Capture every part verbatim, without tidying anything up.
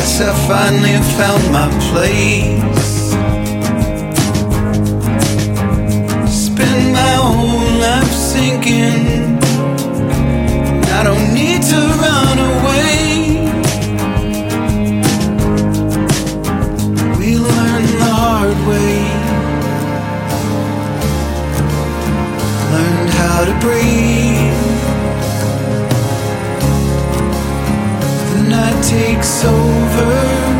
Guess I finally found my place. Spend my whole life sinking. I don't need to run away. We learn the hard way. Learned how to breathe. The night takes over.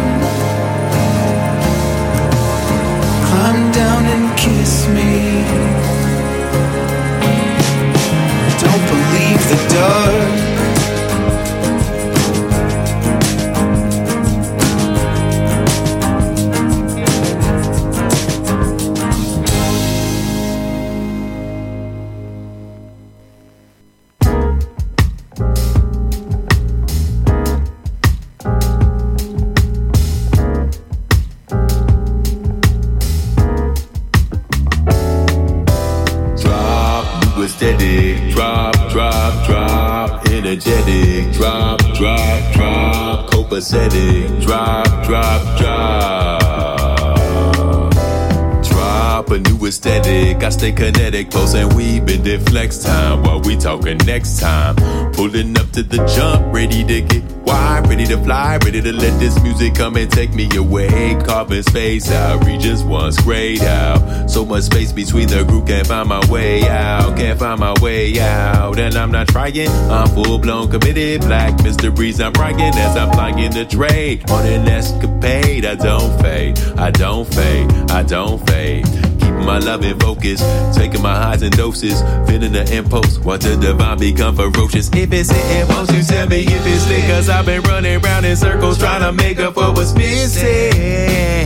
Climb down and kiss me. Don't believe the dark. Drop, drop, drop, energetic, drop, drop, drop, copacetic, drop, drop, drop. Drop a new aesthetic, I stay kinetic, close and weave, been in flex time while we talking next time. Pulling up to the jump, ready to get wide, ready to fly, ready to let this music come and take me away. Carving space out, regions once grayed out. So much space between the group, can't find my way out, can't find my way out. And I'm not trying, I'm full blown committed. Black mysteries, I'm writing as I'm flying the trade. On an escapade, I don't fade, I don't fade, I don't fade. Keeping my love in focus, taking my highs and doses, feeling the impulse, watch the divine become ferocious. If it's hitting, won't you tell me if it's lit? Cause I've been running round in circles trying to make up for what's missing.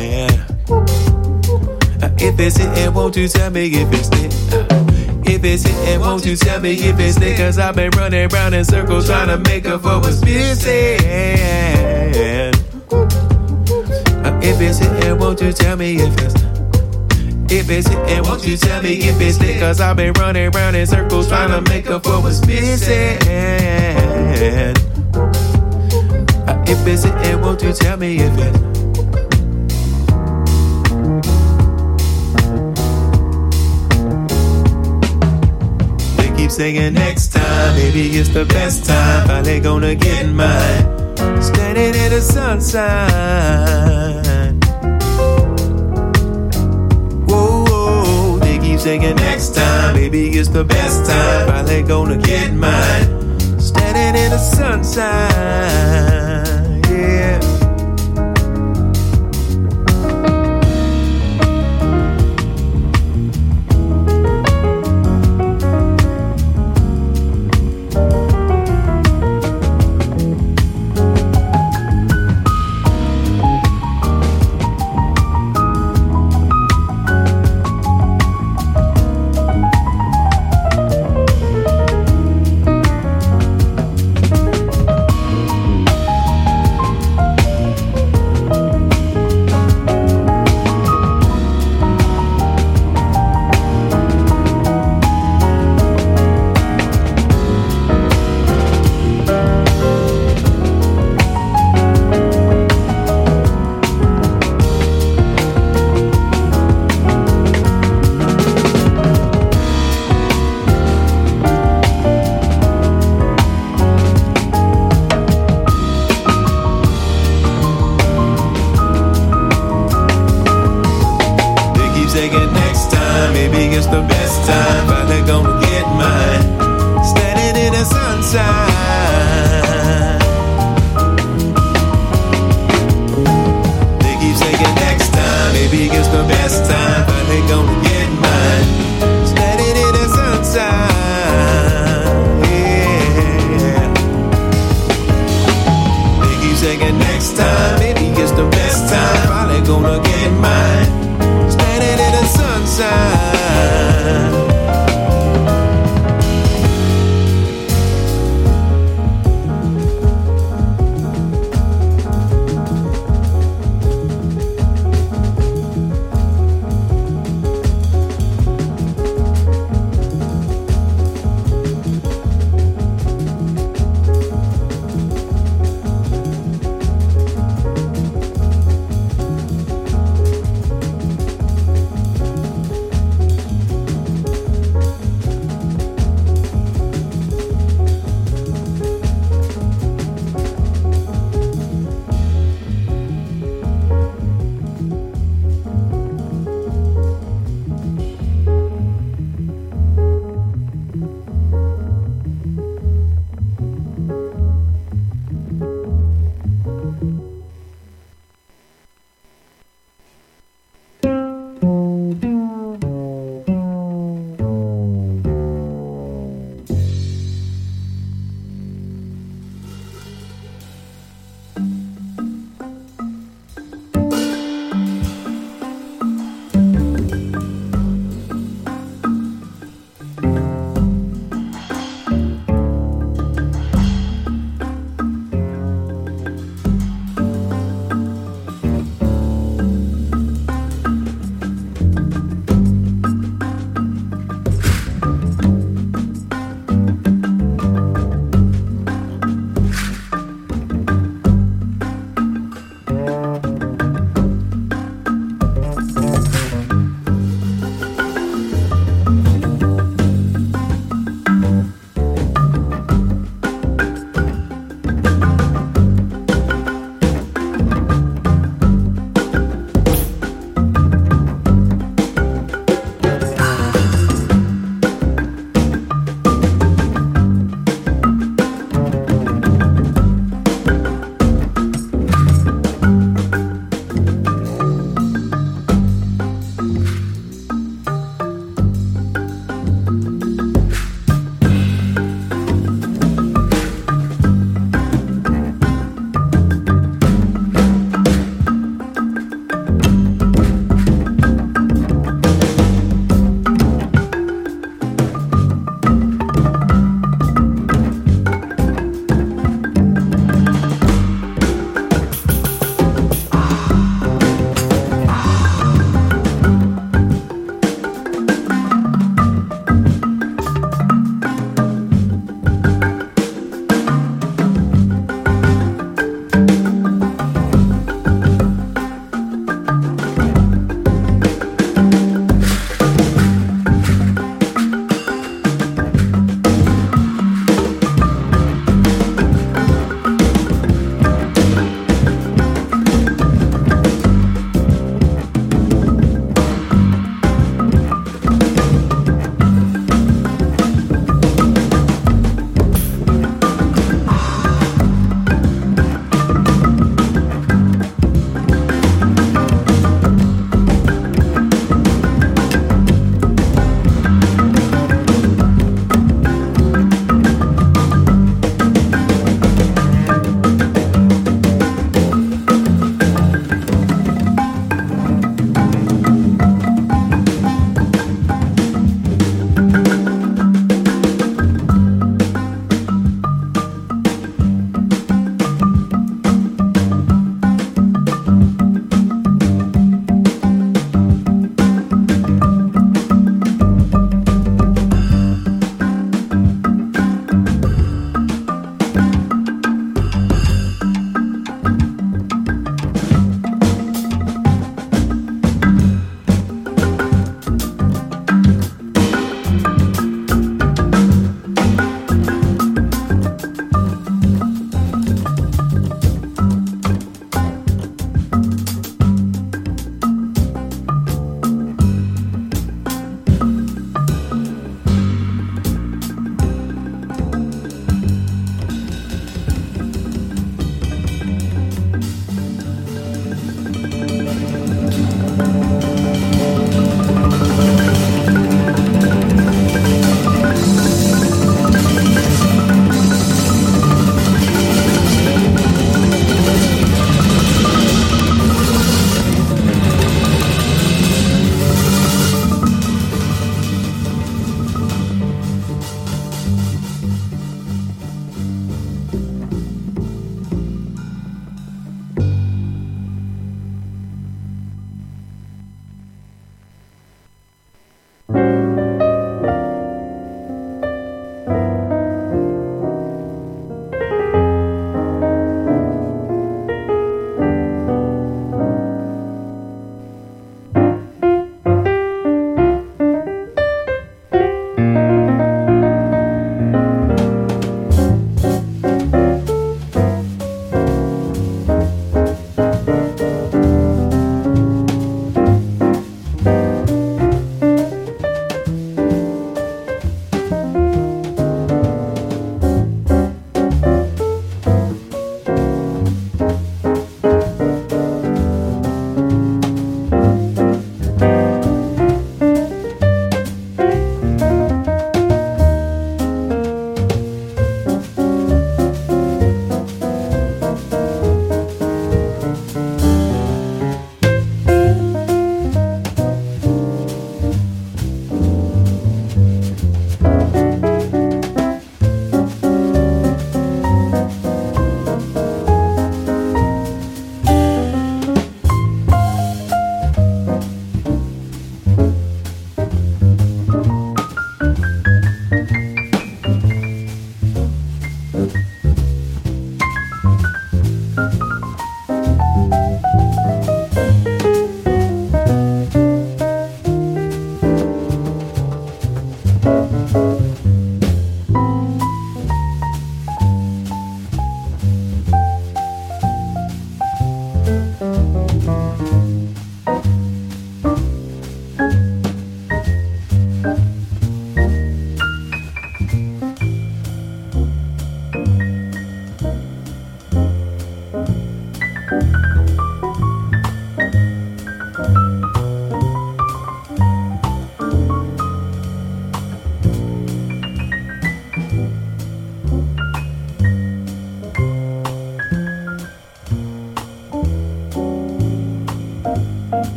If it's hitting, won't you tell me if it's lit? If it's hitting, won't you tell me if it's lit? Cause I've been running round in circles trying to make up for what's missing. If it's hitting, won't you tell me if it's If it's hitting, won't you tell me if it's lit? Cause I've been running round in circles trying to make up for what's missing. If it's hitting, won't you tell me if it's Saying next time, maybe it's the best time. Finally gonna get mine. Standing in the sunshine. Whoa, whoa, they keep saying next time, maybe it's the best time. Finally gonna get mine. Standing in the sunshine, yeah.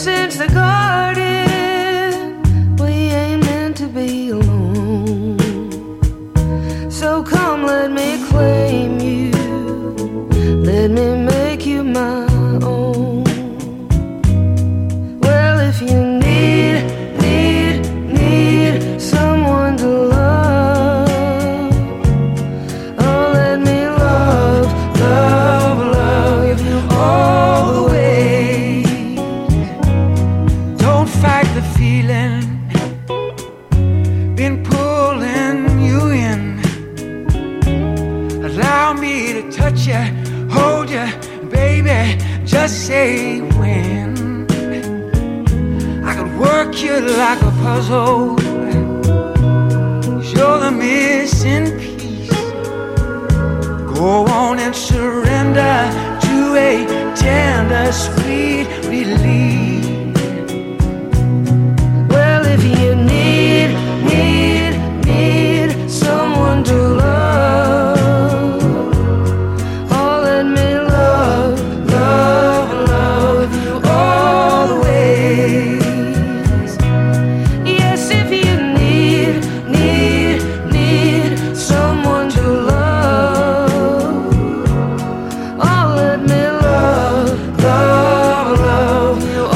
since the garden, we ain't meant to be alone. So come, let me claim you, let me make you my own. Well, if you need, need, need someone to love, oh, let me love, love, love you all the way. Don't fight the feeling, been pulling you in. Allow me to touch you, hold you, baby, just say when. I could work you like a puzzle, you're the missing piece. Go on and surrender to a tender, sweet release. Well, if you need, need, need someone to love, oh, let me love, love, love you all the ways. Yes, if you need, need, need someone to love, oh, let me love, love, love you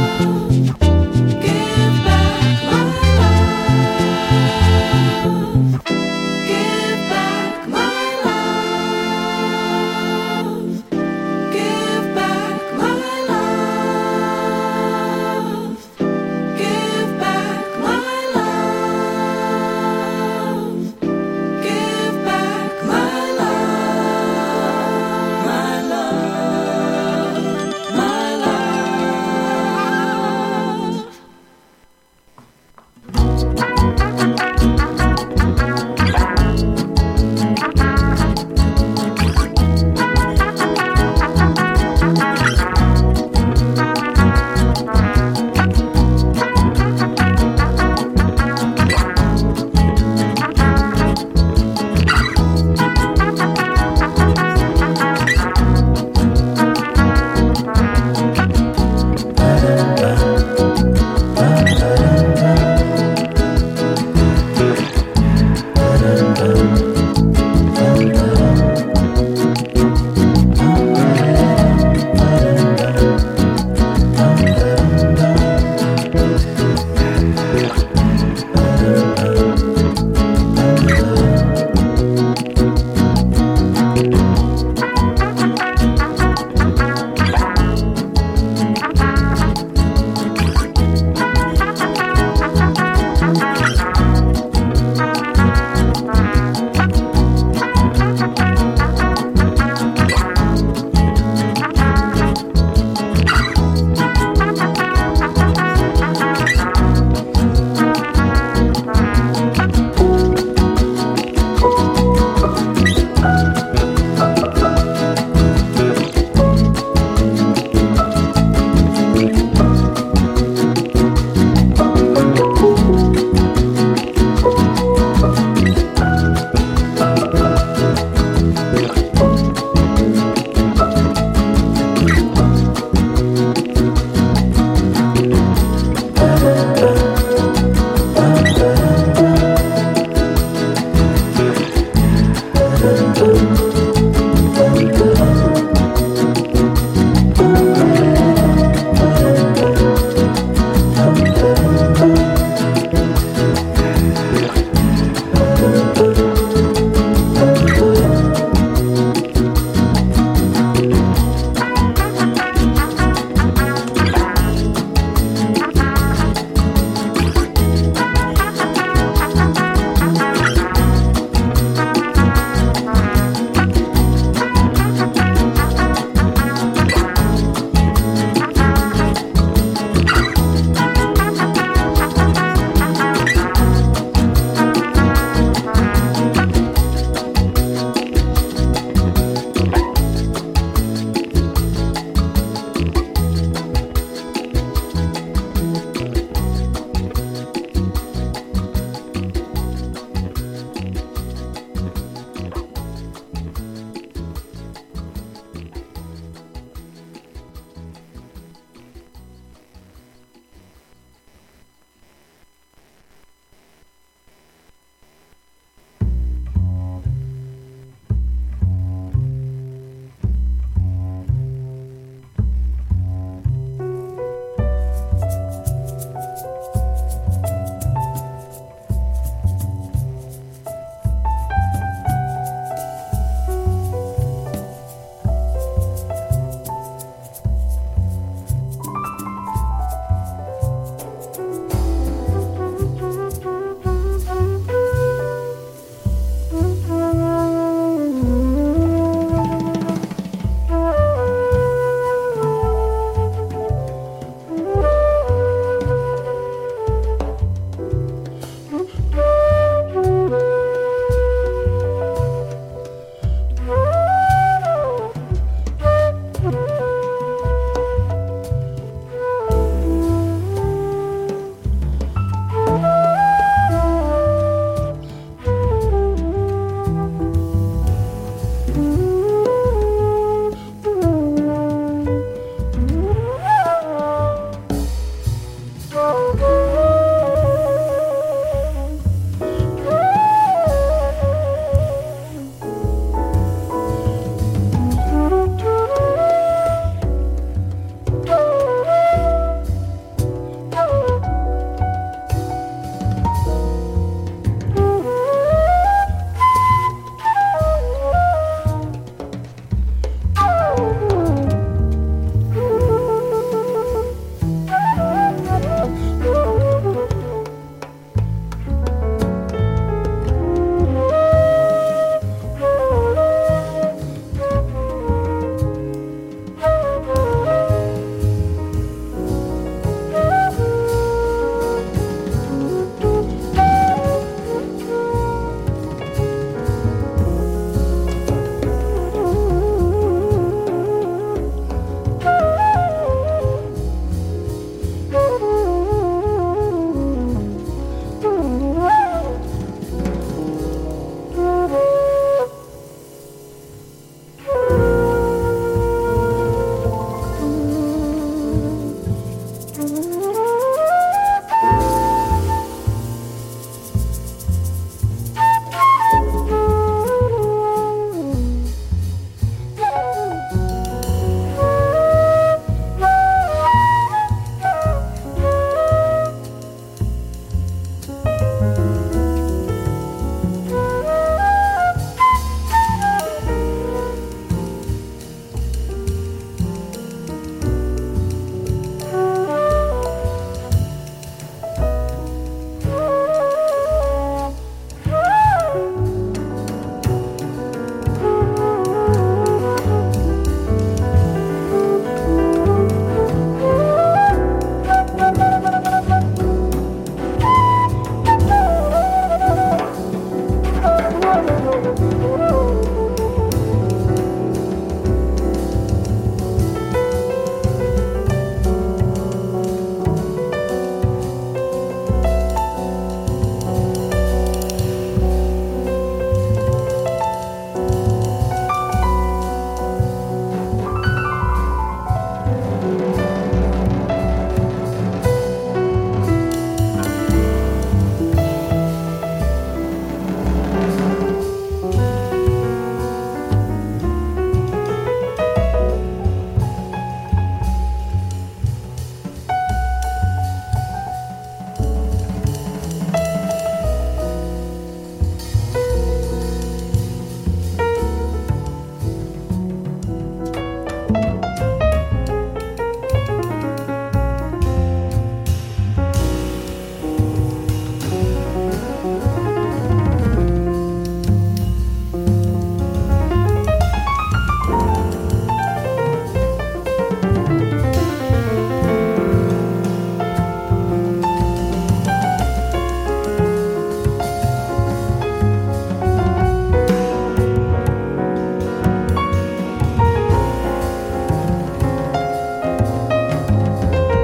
My love,